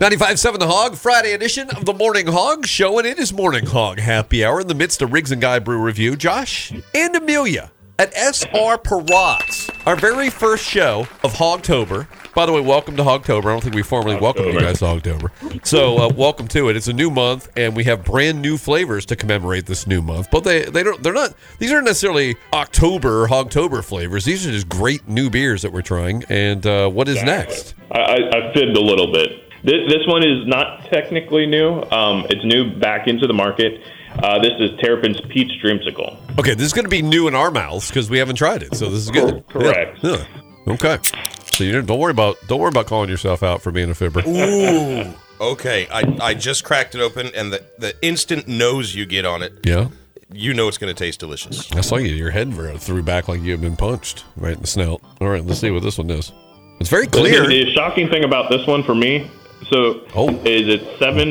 95.7 The Hog, Friday edition of the Morning Hog Show, and it is Morning Hog Happy Hour in the midst of Riggs and Guy Brew Review. Josh and Amelia at SR Parat's, our very first show of Hogtober. By the way, welcome to Hogtober. I don't think we formally welcomed you guys to Hogtober. So welcome to it. It's a new month, and we have brand new flavors to commemorate this new month. But they're not. These aren't necessarily Hogtober flavors. These are just great new beers that we're trying. And what is next? I fibbed a little bit. This one is not technically new. It's new back into the market. This is Terrapin's Peach Dreamsicle. Okay, this is going to be new in our mouths because we haven't tried it. So this is good. Correct. Yeah. Okay. So don't worry about calling yourself out for being a fibber. Ooh. Okay. I just cracked it open, and the instant nose you get on it. Yeah. You know it's going to taste delicious. I saw your head threw back like you had been punched right in the snout. All right, let's see what this one is. It's very clear. The shocking thing about this one for me, is it's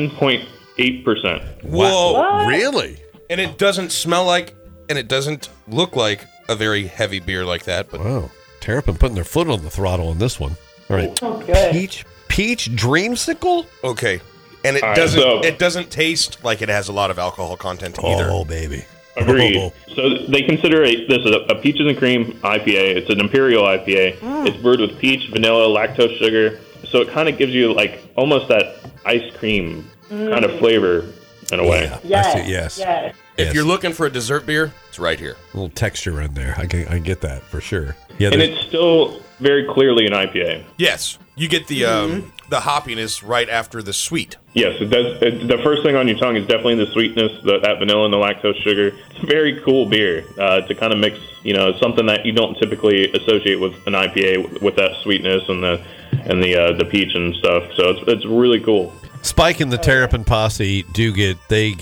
7.8%. Whoa. What? Really? And it doesn't smell like, and it doesn't look like a very heavy beer like that. But wow. Terrapin putting their foot on the throttle on this one. All right. Oh, good. Peach Dreamsicle? Okay. And it doesn't taste like it has a lot of alcohol content either. Oh, baby. Agreed. Oh. So they consider this a peaches and cream IPA. It's an imperial IPA. It's brewed with peach, vanilla, lactose, sugar. So it kind of gives you like almost that ice cream kind of flavor in a way. Yes. If you're looking for a dessert beer, it's right here. A little texture in there. I get that for sure. Yeah, and it's still very clearly an IPA. Yes. You get the hoppiness right after the sweet. Yes, it does. The first thing on your tongue is definitely the sweetness, that vanilla and the lactose sugar. It's a very cool beer to kind of mix, something that you don't typically associate with an IPA with that sweetness and the peach and stuff. So it's really cool. Spike and the Terrapin Posse get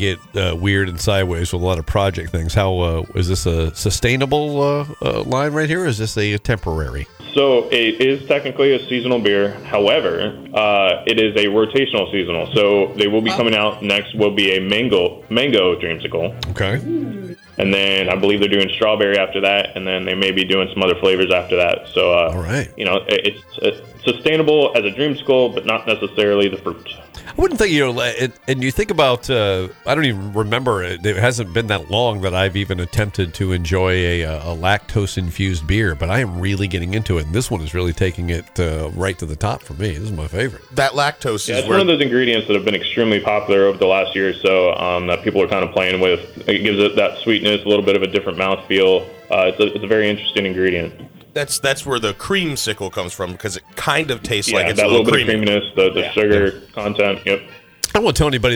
weird and sideways with a lot of project things. How is this a sustainable line right here, or is this a temporary? So it is technically a seasonal beer. However, it is a rotational seasonal. So they will be coming out next. Will be a mango dreamsicle. Okay. And then I believe they're doing strawberry after that, and then they may be doing some other flavors after that. So all right. It's sustainable as a dreamsicle, but not necessarily the fruit. I wouldn't think, and you think about, I don't even remember, it hasn't been that long that I've even attempted to enjoy a lactose-infused beer, but I am really getting into it, and this one is really taking it right to the top for me. This is my favorite. That lactose is one of those ingredients that have been extremely popular over the last year or so that people are kind of playing with. It gives it that sweetness, a little bit of a different mouthfeel. It's a very interesting ingredient. That's where the creamsicle comes from, because it kind of tastes like it's that a little bit of creamy. creaminess, the sugar content. Yep. I don't want to tell anybody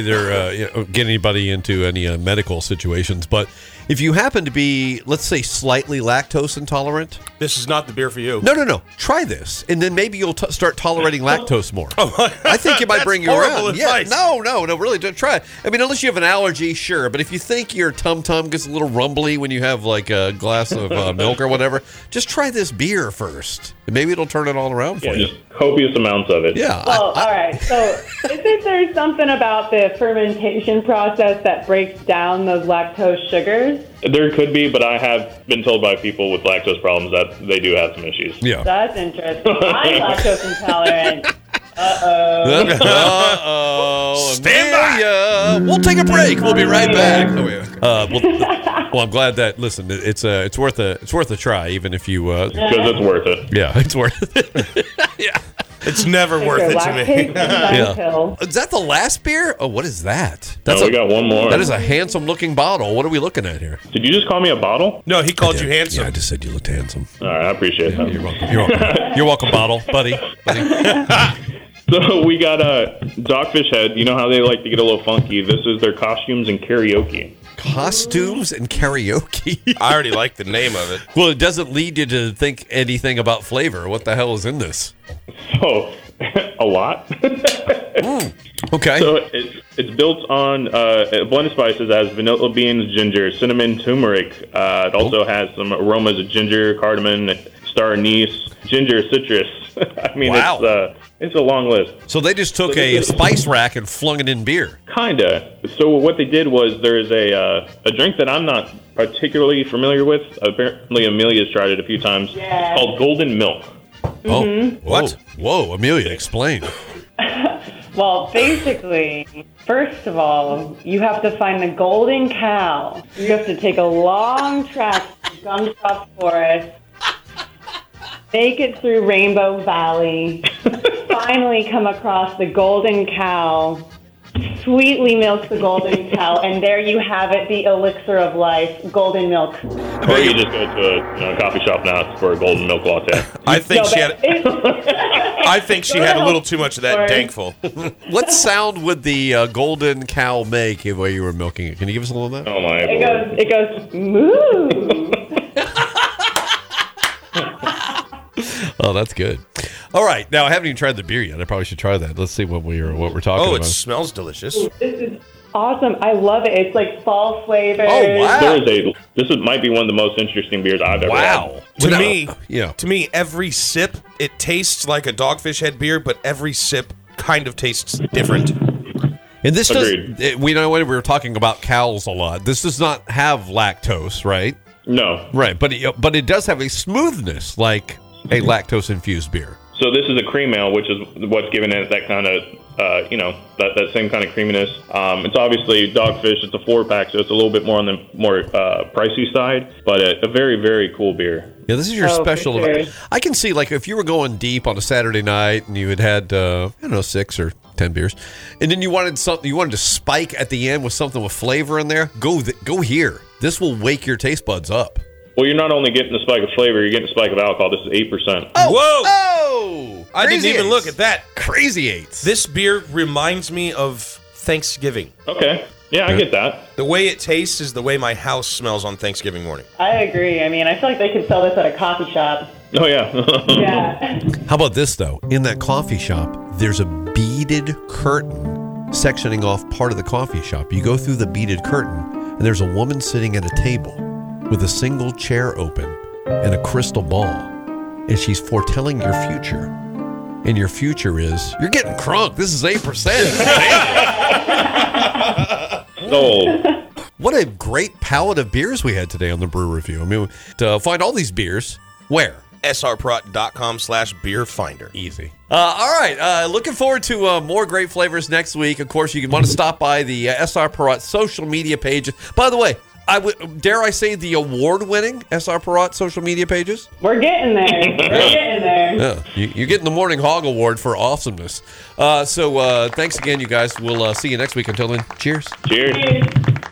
get anybody into any medical situations, but if you happen to be, let's say, slightly lactose intolerant, this is not the beer for you. No. Try this, and then maybe you'll start tolerating lactose more. I think it might bring you around. Advice. Yeah, no, really, don't try it. I mean, unless you have an allergy, sure. But if you think your tum-tum gets a little rumbly when you have like a glass of milk or whatever, just try this beer first, and maybe it'll turn it all around for you. Just copious amounts of it. Yeah. Well, all right. So, isn't there something about the fermentation process that breaks down those lactose sugars? There could be, but I have been told by people with lactose problems that they do have some issues. Yeah. That's interesting. I'm lactose intolerant. Stand by. We'll take a break. We'll be right back. Well, I'm glad that. Listen, it's worth a try, even if you. Because it's worth it. Yeah, it's worth it. Yeah. It's never worth it to me. Yeah. Is that the last beer? Oh, what is that? We got one more. That is a handsome-looking bottle. What are we looking at here? Did you just call me a bottle? No, he called you handsome. Yeah, I just said you looked handsome. All right, I appreciate that. You're welcome. You're welcome, bottle, buddy. So we got Dogfish Head. You know how they like to get a little funky. This is their costumes and karaoke. Costumes and karaoke. I already like the name of it. Well, it doesn't lead you to think anything about flavor. What the hell is in this? So, a lot. Okay. So it's built on a blend of spices as vanilla beans, ginger, cinnamon, turmeric. It also has some aromas of ginger, cardamom, star anise, ginger, citrus. I mean, wow. It's a long list. So they just took a spice rack and flung it in beer. Kinda. So what they did was there's a drink that I'm not particularly familiar with. Apparently Amelia's tried it a few times. Yeah. It's called Golden Milk. Oh, what? Whoa, Amelia, explain. Well, basically, first of all, you have to find the golden cow. You have to take a long trek through Gumdrop Forest, make it through Rainbow Valley, finally come across the golden cow, sweetly milk the golden cow, and there you have it, the elixir of life, golden milk. Or you just go to a coffee shop now for a golden milk latte. I think No, she but had. I think she had a little too much of that Sorry. dankful. What sound would the golden cow make while you were milking it? Can you give us a little of that? Oh my It lord. goes moo. Oh, that's good. All right, now I haven't even tried the beer yet. I probably should try that. Let's see what we're talking Oh, about. it smells delicious. This is awesome. I love it. It's like fall flavors. Oh, wow. Might be one of the most interesting beers I've ever had. To me, yeah. To me, every sip it tastes like a Dogfish Head beer, but every sip kind of tastes different. And this Agreed. we know when we were talking about cows a lot. This does not have lactose, right? No. Right, but it does have a smoothness like a lactose infused beer. So this is a cream ale, which is what's giving it that kind of, that same kind of creaminess. It's obviously Dogfish. It's a 4-pack, so it's a little bit more on the more pricey side, but a very, very cool beer. Yeah, this is your Oh, for special. sure. I can see, like, if you were going deep on a Saturday night and you had 6 or 10 beers, and then you wanted to spike at the end with something with flavor in there, go here. This will wake your taste buds up. Well, you're not only getting a spike of flavor, you're getting a spike of alcohol. This is 8%. Whoa! Oh! I didn't even look at that. Crazy eights. This beer reminds me of Thanksgiving. Okay. Yeah, I get that. The way it tastes is the way my house smells on Thanksgiving morning. I agree. I mean, I feel like they could sell this at a coffee shop. Oh, yeah. Yeah. How about this, though? In that coffee shop, there's a beaded curtain sectioning off part of the coffee shop. You go through the beaded curtain, and there's a woman sitting at a table with a single chair open and a crystal ball. And she's foretelling your future. And your future is, you're getting crunk. This is 8%. Sold. What a great palette of beers we had today on the Brew Review. I mean, to find all these beers, where? srprot.com/beer finder. Easy. All right. Looking forward to more great flavors next week. Of course, you want to stop by the SR Perot social media pages. By the way, dare I say the award-winning SR Perot social media pages? We're getting there. We're getting there. Yeah, you're getting the Morning Hog Award for awesomeness. So thanks again, you guys. We'll see you next week. Until then, cheers. Cheers. Cheers.